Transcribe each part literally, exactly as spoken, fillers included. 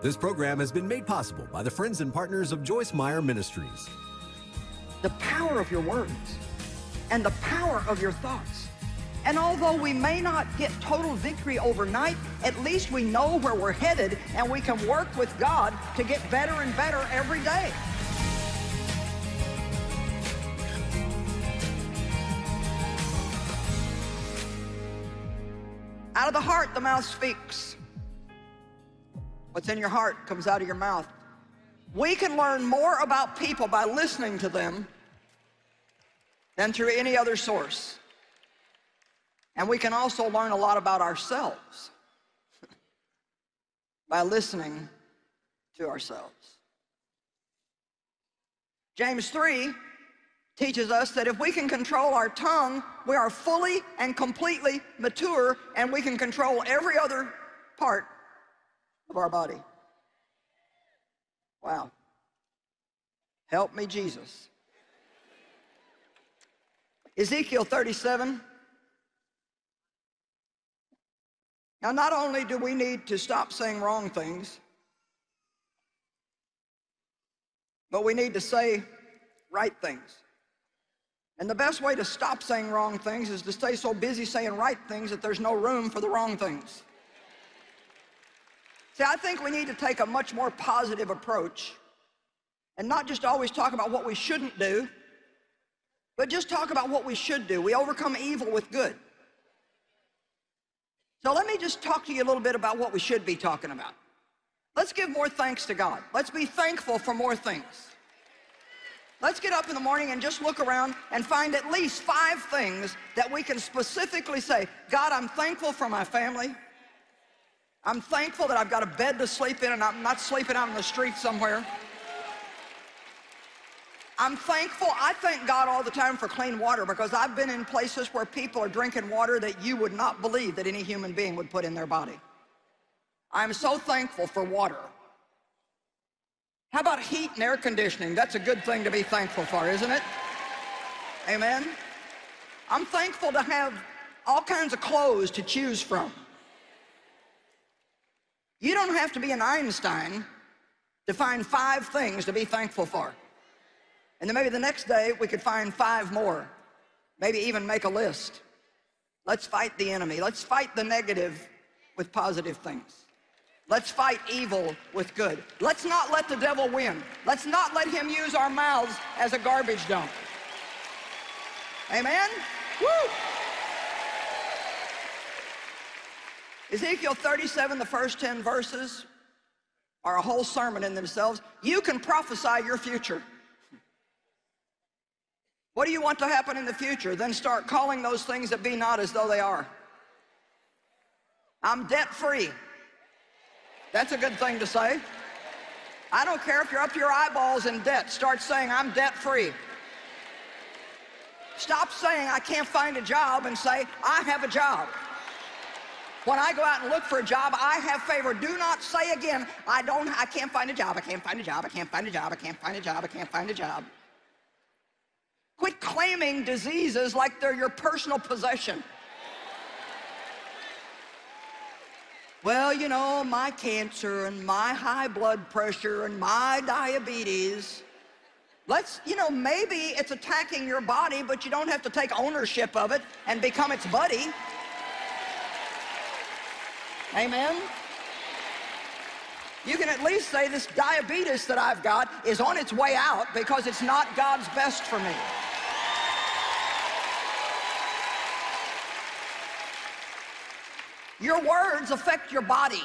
This program has been made possible by the friends and partners of Joyce Meyer Ministries. The power of your words and the power of your thoughts. And although we may not get total victory overnight, at least we know where we're headed, and we can work with God to get better and better every day. Out of the heart, the mouth speaks. What's in your heart comes out of your mouth. We can learn more about people by listening to them than through any other source. And we can also learn a lot about ourselves by listening to ourselves. James three teaches us that if we can control our tongue, we are fully and completely mature, and we can control every other part of our body. Wow. Help me, Jesus. Ezekiel thirty-seven. Now, not only do we need to stop saying wrong things, but we need to say right things. And the best way to stop saying wrong things is to stay so busy saying right things that there's no room for the wrong things. See, I think we need to take a much more positive approach and not just always talk about what we shouldn't do, but just talk about what we should do. We overcome evil with good. So let me just talk to you a little bit about what we should be talking about. Let's give more thanks to God. Let's be thankful for more things. Let's get up in the morning and just look around and find at least five things that we can specifically say, God, I'm thankful for my family. I'm thankful that I've got a bed to sleep in and I'm not sleeping out in the street somewhere. I'm thankful, I thank God all the time for clean water, because I've been in places where people are drinking water that you would not believe that any human being would put in their body. I'm so thankful for water. How about heat and air conditioning? That's a good thing to be thankful for, isn't it? Amen. I'm thankful to have all kinds of clothes to choose from. You don't have to be an Einstein to find five things to be thankful for. And then maybe the next day we could find five more, maybe even make a list. Let's fight the enemy. Let's fight the negative with positive things. Let's fight evil with good. Let's not let the devil win. Let's not let him use our mouths as a garbage dump. Amen? Woo! Ezekiel thirty-seven, the first ten verses are a whole sermon in themselves. You can prophesy your future. What do you want to happen in the future? Then start calling those things that be not as though they are. I'm debt-free. That's a good thing to say. I don't care if you're up to your eyeballs in debt. Start saying, I'm debt-free. Stop saying, I can't find a job, and say, I have a job. When I go out and look for a job, I have favor. Do not say again, I don't, I can't find a job, I can't find a job, I can't find a job, I can't find a job, I can't find a job. Quit claiming diseases like they're your personal possession. Well, you know, my cancer and my high blood pressure and my diabetes. Let's, you know, maybe it's attacking your body, but you don't have to take ownership of it and become its buddy. Amen? You can at least say this diabetes that I've got is on its way out because it's not God's best for me. Your words affect your body.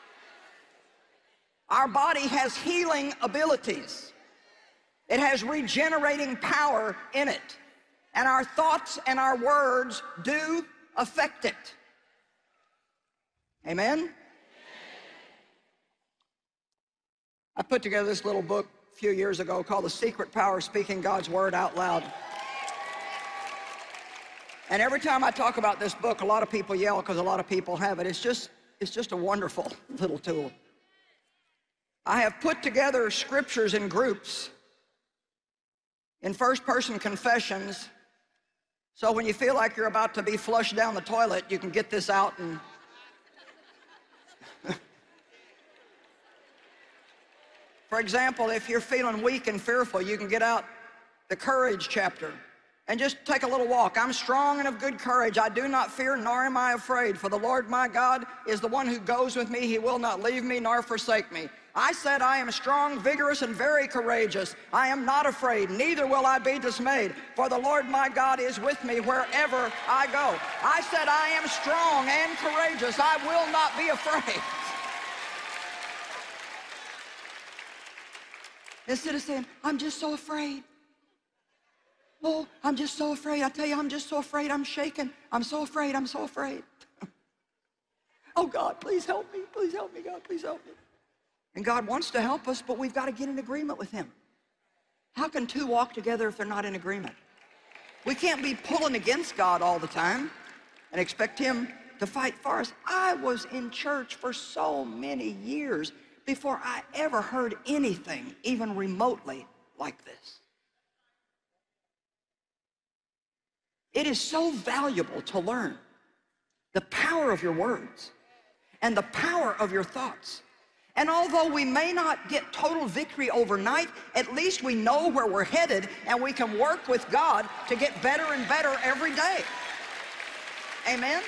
Our body has healing abilities. It has regenerating power in it. And our thoughts and our words do affect it. Amen? I put together this little book a few years ago called The Secret Power of Speaking God's Word Out Loud. And every time I talk about this book, a lot of people yell because a lot of people have it. It's just, it's just a wonderful little tool. I have put together scriptures in groups, in first-person confessions, so when you feel like you're about to be flushed down the toilet, you can get this out and For example, if you're feeling weak and fearful, you can get out the courage chapter and just take a little walk. I'm strong and of good courage. I do not fear, nor am I afraid. For the Lord my God is the one who goes with me. He will not leave me nor forsake me. I said, I am strong, vigorous, and very courageous. I am not afraid, neither will I be dismayed. For the Lord my God is with me wherever I go. I said, I am strong and courageous. I will not be afraid. Instead of saying, I'm just so afraid. Oh, I'm just so afraid. I tell you, I'm just so afraid. I'm shaking. I'm so afraid. I'm so afraid. Oh, God, please help me. Please help me, God. Please help me. And God wants to help us, but we've got to get in agreement with him. How can two walk together if they're not in agreement? We can't be pulling against God all the time and expect him to fight for us. I was in church for so many years before I ever heard anything even remotely like this. It is so valuable to learn the power of your words and the power of your thoughts. And although we may not get total victory overnight, at least we know where we're headed, and we can work with God to get better and better every day. Amen?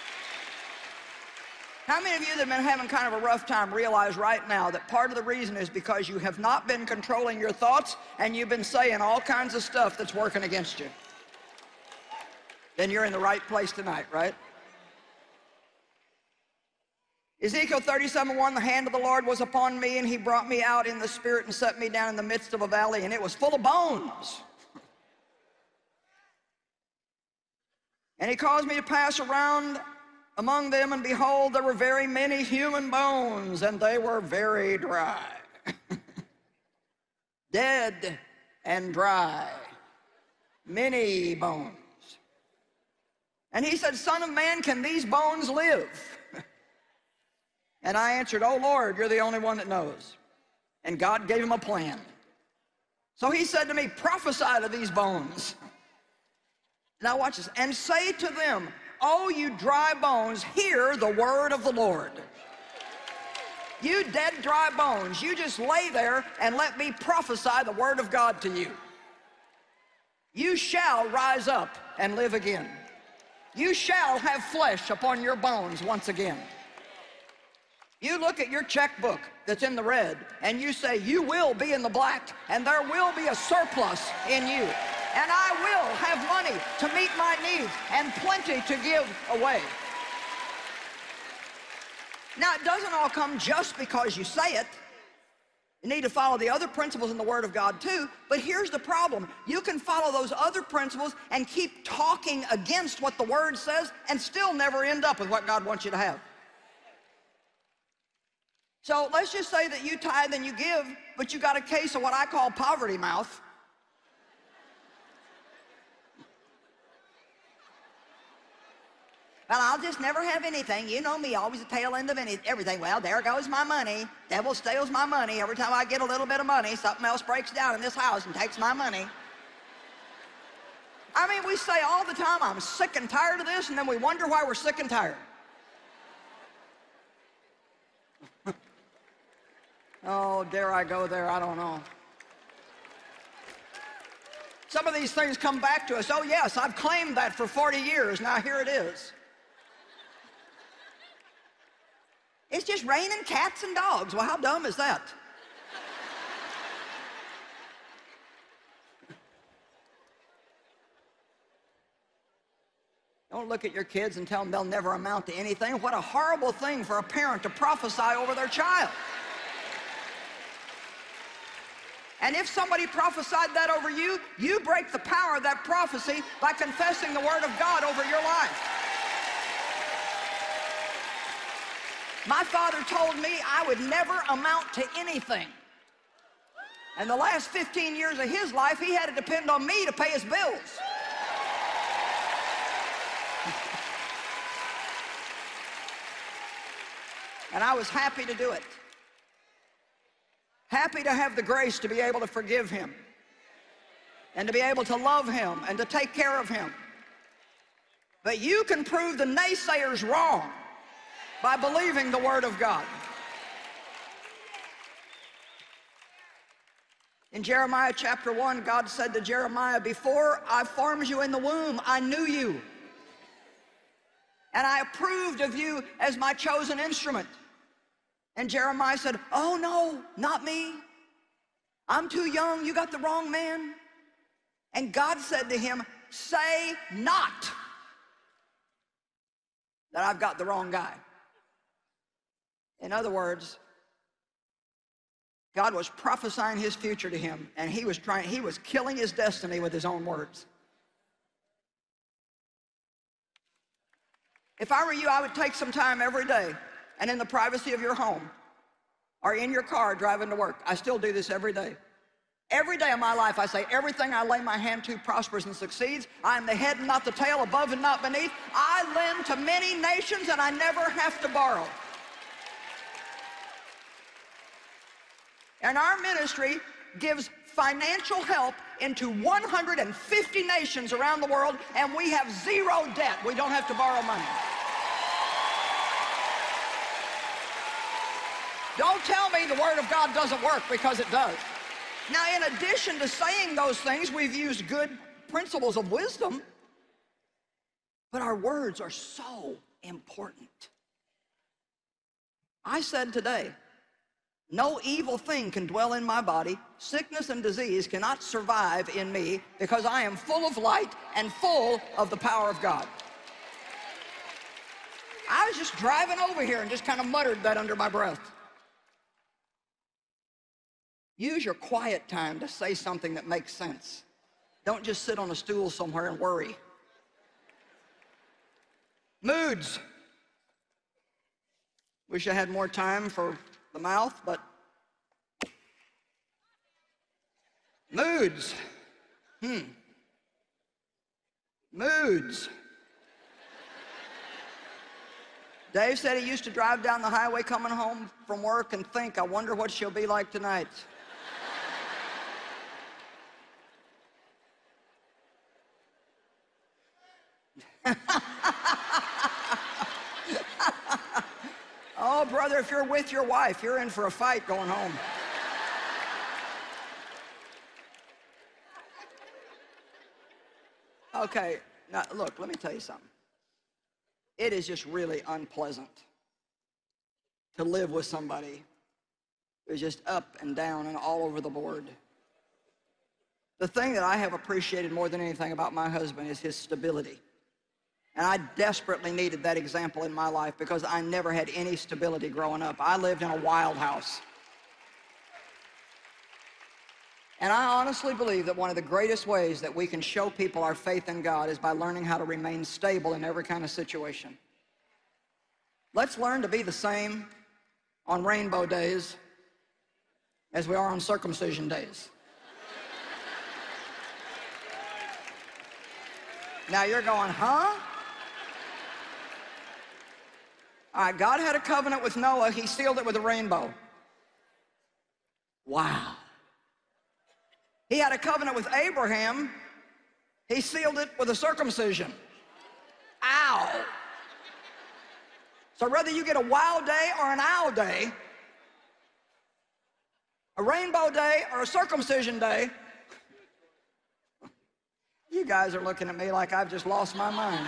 How many of you that have been having kind of a rough time realize right now that part of the reason is because you have not been controlling your thoughts and you've been saying all kinds of stuff that's working against you? Then you're in the right place tonight, right? Ezekiel thirty-seven one, the hand of the Lord was upon me, and he brought me out in the spirit and set me down in the midst of a valley, and it was full of bones. And he caused me to pass around among them, and behold, there were very many human bones, and they were very dry. Dead and dry, many bones. And he said, Son of man, can these bones live? And I answered, oh Lord, you're the only one that knows. And God gave him a plan. So he said to me, prophesy to these bones. Now watch this. And say to them, oh, you dry bones, hear the word of the Lord. You dead, dry bones, you just lay there and let me prophesy the word of God to you. You shall rise up and live again. You shall have flesh upon your bones once again. You look at your checkbook that's in the red, and you say, you will be in the black, and there will be a surplus in you. And I will have money to meet my needs and plenty to give away. Now, it doesn't all come just because you say it. You need to follow the other principles in the Word of God too, but here's the problem. You can follow those other principles and keep talking against what the Word says and still never end up with what God wants you to have. So let's just say that you tithe and you give, but you got a case of what I call poverty mouth. Well, I'll just never have anything. You know me, always the tail end of any, everything. Well, there goes my money. Devil steals my money. Every time I get a little bit of money, something else breaks down in this house and takes my money. I mean, we say all the time, I'm sick and tired of this, and then we wonder why we're sick and tired. Oh, dare I go there? I don't know. Some of these things come back to us. Oh, yes, I've claimed that for forty years. Now here it is. It's just raining cats and dogs. Well, how dumb is that? Don't look at your kids and tell them they'll never amount to anything. What a horrible thing for a parent to prophesy over their child. And if somebody prophesied that over you, you break the power of that prophecy by confessing the Word of God over your life. My father told me I would never amount to anything. And the last fifteen years of his life, he had to depend on me to pay his bills. And I was happy to do it. Happy to have the grace to be able to forgive him and to be able to love him and to take care of him. But you can prove the naysayers wrong by believing the Word of God. In Jeremiah chapter one, God said to Jeremiah, before I formed you in the womb, I knew you. And I approved of you as my chosen instrument. And Jeremiah said, oh no, not me. I'm too young, you got the wrong man. And God said to him, say not that I've got the wrong guy. In other words, God was prophesying his future to him, and he was trying, he was killing his destiny with his own words. If I were you, I would take some time every day and in the privacy of your home or in your car driving to work. I still do this every day. Every day of my life, I say, everything I lay my hand to prospers and succeeds. I am the head and not the tail, above and not beneath. I lend to many nations, and I never have to borrow. And our ministry gives financial help into one hundred fifty nations around the world, and we have zero debt. We don't have to borrow money. Don't tell me the Word of God doesn't work, because it does. Now, in addition to saying those things, we've used good principles of wisdom, but our words are so important. I said today, no evil thing can dwell in my body. Sickness and disease cannot survive in me, because I am full of light and full of the power of God. I was just driving over here and just kind of muttered that under my breath. Use your quiet time to say something that makes sense. Don't just sit on a stool somewhere and worry. Moods. Wish I had more time for the mouth, but moods. Hmm. Moods. Dave said he used to drive down the highway coming home from work and think, I wonder what she'll be like tonight. Oh, brother, if you're with your wife, you're in for a fight going home. Okay, now look, let me tell you something. It is just really unpleasant to live with somebody who's just up and down and all over the board. The thing that I have appreciated more than anything about my husband is his stability. And I desperately needed that example in my life, because I never had any stability growing up. I lived in a wild house. And I honestly believe that one of the greatest ways that we can show people our faith in God is by learning how to remain stable in every kind of situation. Let's learn to be the same on rainbow days as we are on circumcision days. Now you're going, huh? All right, God had a covenant with Noah. He sealed it with a rainbow. Wow. He had a covenant with Abraham. He sealed it with a circumcision. Ow. So whether you get a wow day or an ow day, a rainbow day or a circumcision day, you guys are looking at me like I've just lost my mind.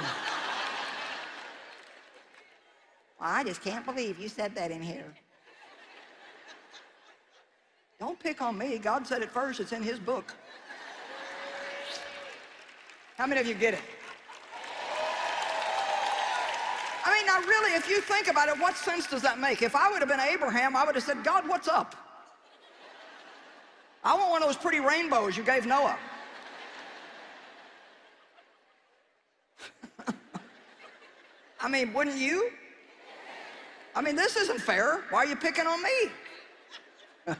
I just can't believe you said that in here. Don't pick on me. God said it first. It's in his book. How many of you get it? I mean, now really, if you think about it, what sense does that make? If I would have been Abraham, I would have said, God, what's up? I want one of those pretty rainbows you gave Noah. I mean, wouldn't you? I mean, this isn't fair. Why are you picking on me?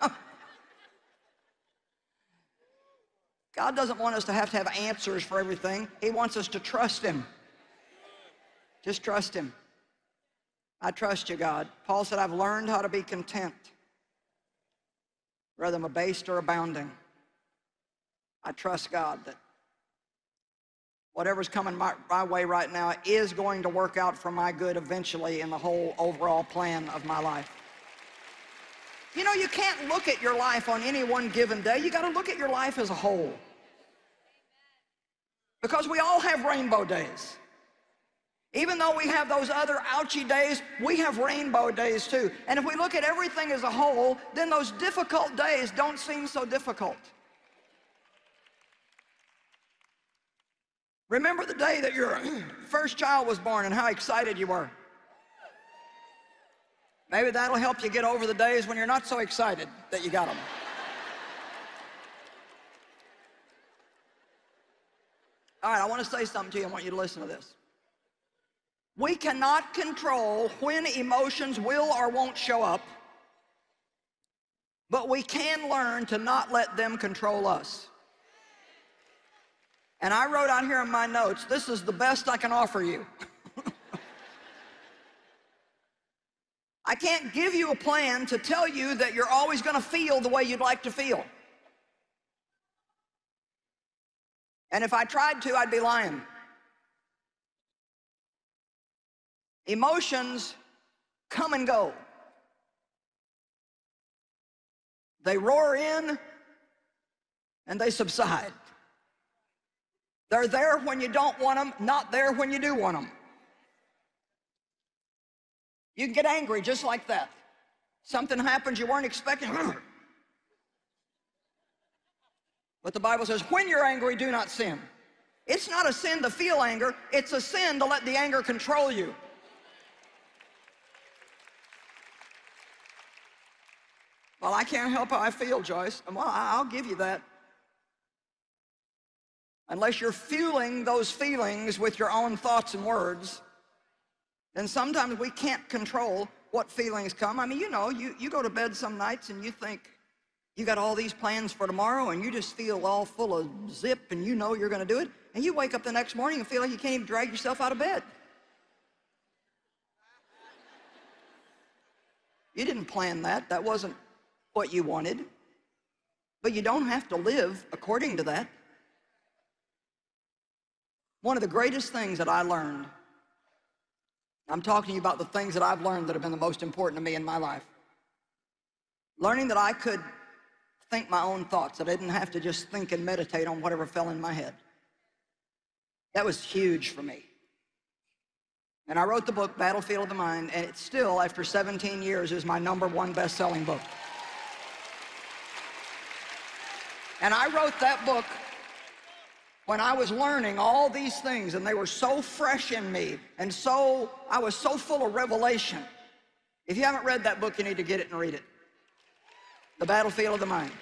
God doesn't want us to have to have answers for everything. He wants us to trust him. Just trust him. I trust you, God. Paul said, I've learned how to be content, whether I'm abased or abounding. I trust God that whatever's coming my, my way right now is going to work out for my good eventually in the whole overall plan of my life. You know, you can't look at your life on any one given day. You got to look at your life as a whole. Because we all have rainbow days. Even though we have those other ouchy days, we have rainbow days too. And if we look at everything as a whole, then those difficult days don't seem so difficult. Remember the day that your first child was born and how excited you were. Maybe that'll help you get over the days when you're not so excited that you got them. All right, I want to say something to you. I want you to listen to this. We cannot control when emotions will or won't show up, but we can learn to not let them control us. And I wrote out here in my notes, this is the best I can offer you. I can't give you a plan to tell you that you're always going to feel the way you'd like to feel. And if I tried to, I'd be lying. Emotions come and go. They roar in and they subside. They're there when you don't want them, not there when you do want them. You can get angry just like that. Something happens you weren't expecting. But the Bible says, when you're angry, do not sin. It's not a sin to feel anger. It's a sin to let the anger control you. Well, I can't help how I feel, Joyce. Well, I'll give you that. Unless you're fueling those feelings with your own thoughts and words, then sometimes we can't control what feelings come. I mean, you know, you, you go to bed some nights and you think you got all these plans for tomorrow and you just feel all full of zip and you know you're going to do it. And you wake up the next morning and feel like you can't even drag yourself out of bed. You didn't plan that. That wasn't what you wanted. But you don't have to live according to that. One of the greatest things that I learned, I'm talking to you about the things that I've learned that have been the most important to me in my life. Learning that I could think my own thoughts, that I didn't have to just think and meditate on whatever fell in my head. That was huge for me. And I wrote the book, Battlefield of the Mind, and it still, after seventeen years, is my number one best-selling book. And I wrote that book when I was learning all these things, and they were so fresh in me, and so, I was so full of revelation. If you haven't read that book, you need to get it and read it. The Battlefield of the Mind.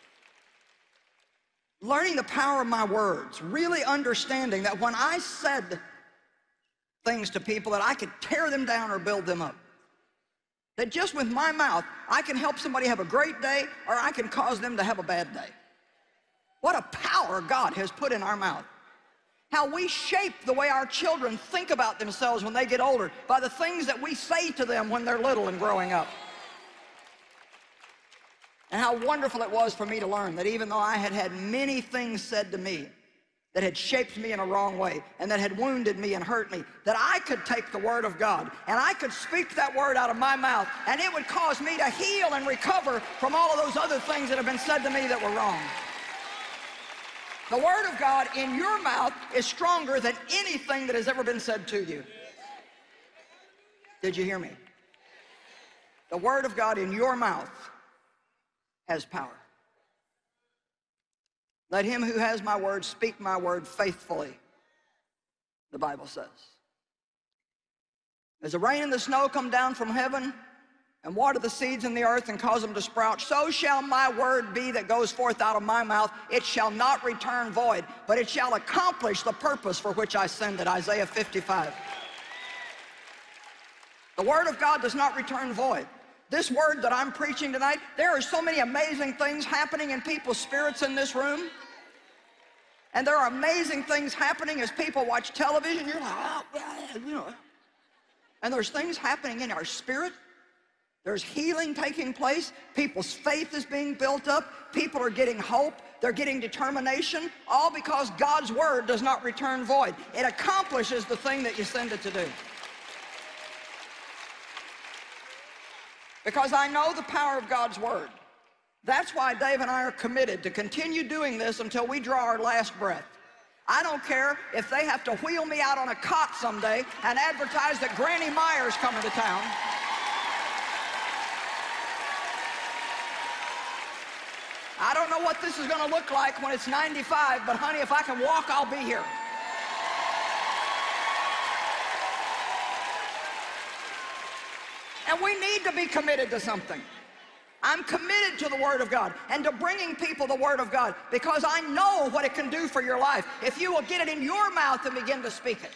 Learning the power of my words, really understanding that when I said things to people, that I could tear them down or build them up. That just with my mouth, I can help somebody have a great day, or I can cause them to have a bad day. What a power God has put in our mouth. How we shape the way our children think about themselves when they get older by the things that we say to them when they're little and growing up. And how wonderful it was for me to learn that even though I had had many things said to me that had shaped me in a wrong way and that had wounded me and hurt me, that I could take the Word of God and I could speak that word out of my mouth and it would cause me to heal and recover from all of those other things that have been said to me that were wrong. The Word of God in your mouth is stronger than anything that has ever been said to you. Did you hear me? The Word of God in your mouth has power. Let him who has my word speak my word faithfully, the Bible says. As the rain and the snow come down from heaven and water the seeds in the earth and cause them to sprout, so shall my word be that goes forth out of my mouth. It shall not return void, but it shall accomplish the purpose for which I send it. Isaiah fifty-five. The Word of God does not return void. This word that I'm preaching tonight, there are so many amazing things happening in people's spirits in this room. And there are amazing things happening as people watch television. You're like, oh, you know. And there's things happening in our spirit. There's healing taking place. People's faith is being built up. People are getting hope. They're getting determination, all because God's word does not return void. It accomplishes the thing that you send it to do. because I know the power of God's word. That's why Dave and I are committed to continue doing this until we draw our last breath. I don't care if they have to wheel me out on a cot someday and advertise that Granny Meyer's coming to town. I don't know what this is going to look like when it's ninety-five, but honey, if I can walk, I'll be here. And we need to be committed to something. I'm committed to the Word of God and to bringing people the Word of God, because I know what it can do for your life if you will get it in your mouth and begin to speak it.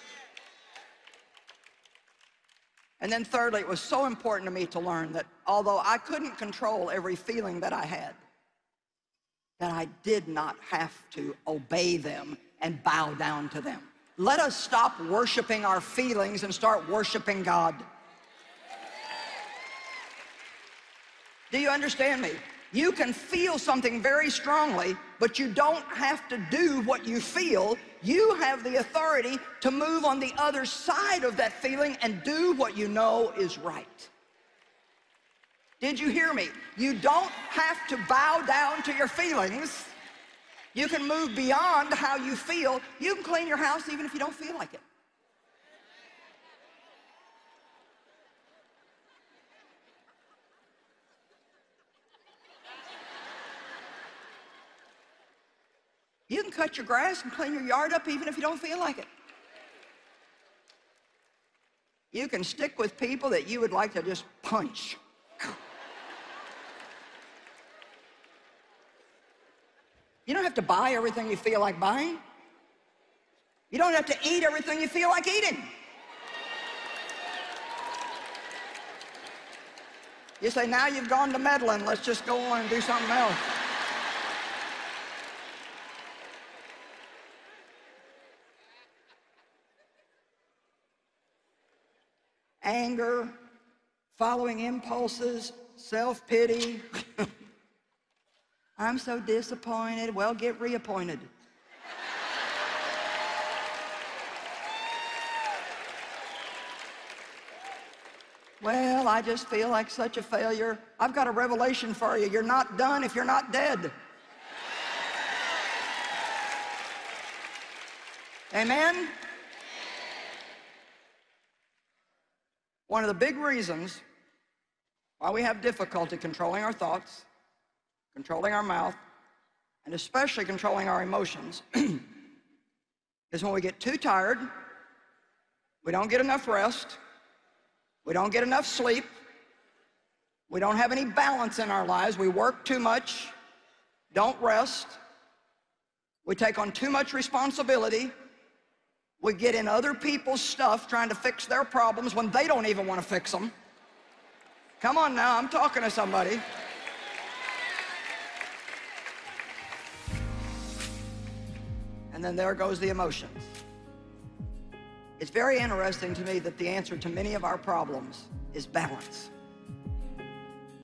And then thirdly, it was so important to me to learn that although I couldn't control every feeling that I had, that I did not have to obey them and bow down to them. Let us stop worshiping our feelings and start worshiping God. Do you understand me? You can feel something very strongly, but you don't have to do what you feel. You have the authority to move on the other side of that feeling and do what you know is right. Did you hear me? You don't have to bow down to your feelings. You can move beyond how you feel. You can clean your house even if you don't feel like it. You can cut your grass and clean your yard up even if you don't feel like it. You can stick with people that you would like to just punch. You don't have to buy everything you feel like buying. You don't have to eat everything you feel like eating. You say, now you've gone to meddling, let's just go on and do something else. Anger, following impulses, self-pity. I'm so disappointed. Well, get reappointed. Well, I just feel like such a failure. I've got a revelation for you. You're not done if you're not dead. Amen? One of the big reasons why we have difficulty controlling our thoughts, controlling our mouth, and especially controlling our emotions is when we get too tired, we don't get enough rest, we don't get enough sleep, we don't have any balance in our lives, we work too much, don't rest, we take on too much responsibility, we get in other people's stuff trying to fix their problems when they don't even want to fix them. Come on now, I'm talking to somebody. And then there goes the emotions. It's very interesting to me that the answer to many of our problems is balance.